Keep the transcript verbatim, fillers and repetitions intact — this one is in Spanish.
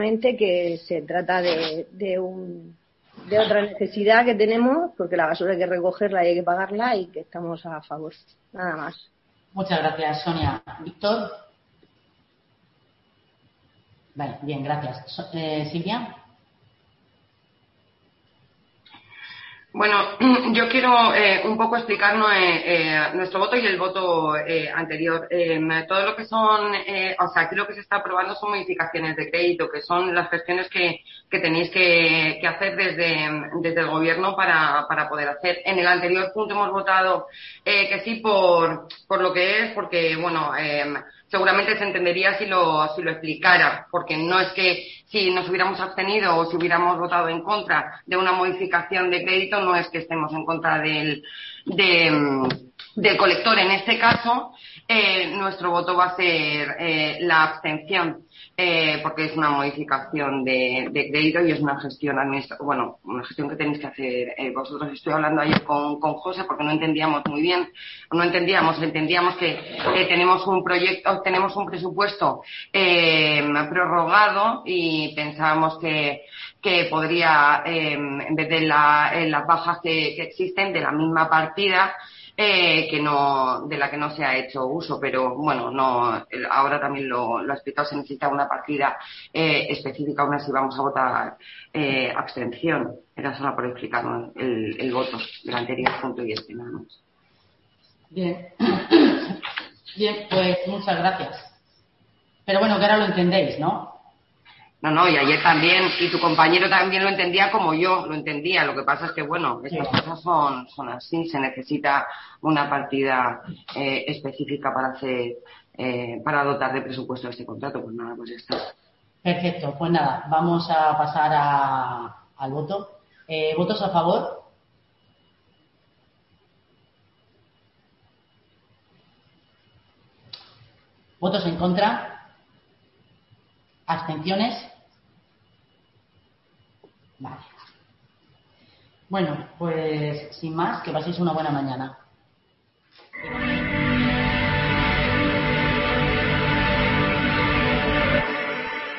que se trata de, de, un, de otra necesidad que tenemos, porque la basura hay que recogerla y hay que pagarla, y que estamos a favor. Nada más. Muchas gracias, Sonia. Víctor. Vale, bien, gracias. Eh, Silvia. Bueno, yo quiero eh, un poco explicarnos eh, eh, nuestro voto y el voto eh, anterior. Eh, todo lo que son, eh, o sea, aquí lo que se está aprobando son modificaciones de crédito, que son las gestiones que, que tenéis que, que hacer desde, desde el gobierno para, para poder hacer. En el anterior punto hemos votado eh, que sí por, por lo que es, porque, bueno, eh, seguramente se entendería si lo, si lo explicara, porque no es que si nos hubiéramos abstenido o si hubiéramos votado en contra de una modificación de crédito, no es que estemos en contra del, de, del colector. En este caso, eh, nuestro voto va a ser eh, la abstención, eh, porque es una modificación de, de crédito y es una gestión administrativa, bueno, una gestión que tenéis que hacer eh, vosotros. Estoy hablando ayer con, con José porque no entendíamos muy bien, no entendíamos, entendíamos que eh, tenemos un proyecto, tenemos un presupuesto eh, prorrogado y pensábamos que que podría, eh, en vez de la, en las bajas que, que existen, de la misma partida, eh, que no, de la que no se ha hecho uso, pero bueno, no, ahora también lo, lo he explicado, se necesita una partida eh, específica, aún así vamos a votar eh, abstención. Era solo por explicarnos el, el voto del anterior punto y este, nada más. Bien. Bien, pues muchas gracias. Pero bueno, que ahora lo entendéis, ¿no? No, no, y ayer también, y tu compañero también lo entendía como yo lo entendía. Lo que pasa es que, bueno, estas sí. cosas son, son así. Se necesita una partida eh, específica para hacer, eh, para dotar de presupuesto este contrato. Pues nada, pues esto. Perfecto, pues nada, vamos a pasar a, al voto. Eh, ¿Votos a favor? ¿Votos en contra? ¿Abstenciones? Vale. Bueno, pues sin más, que paséis una buena mañana.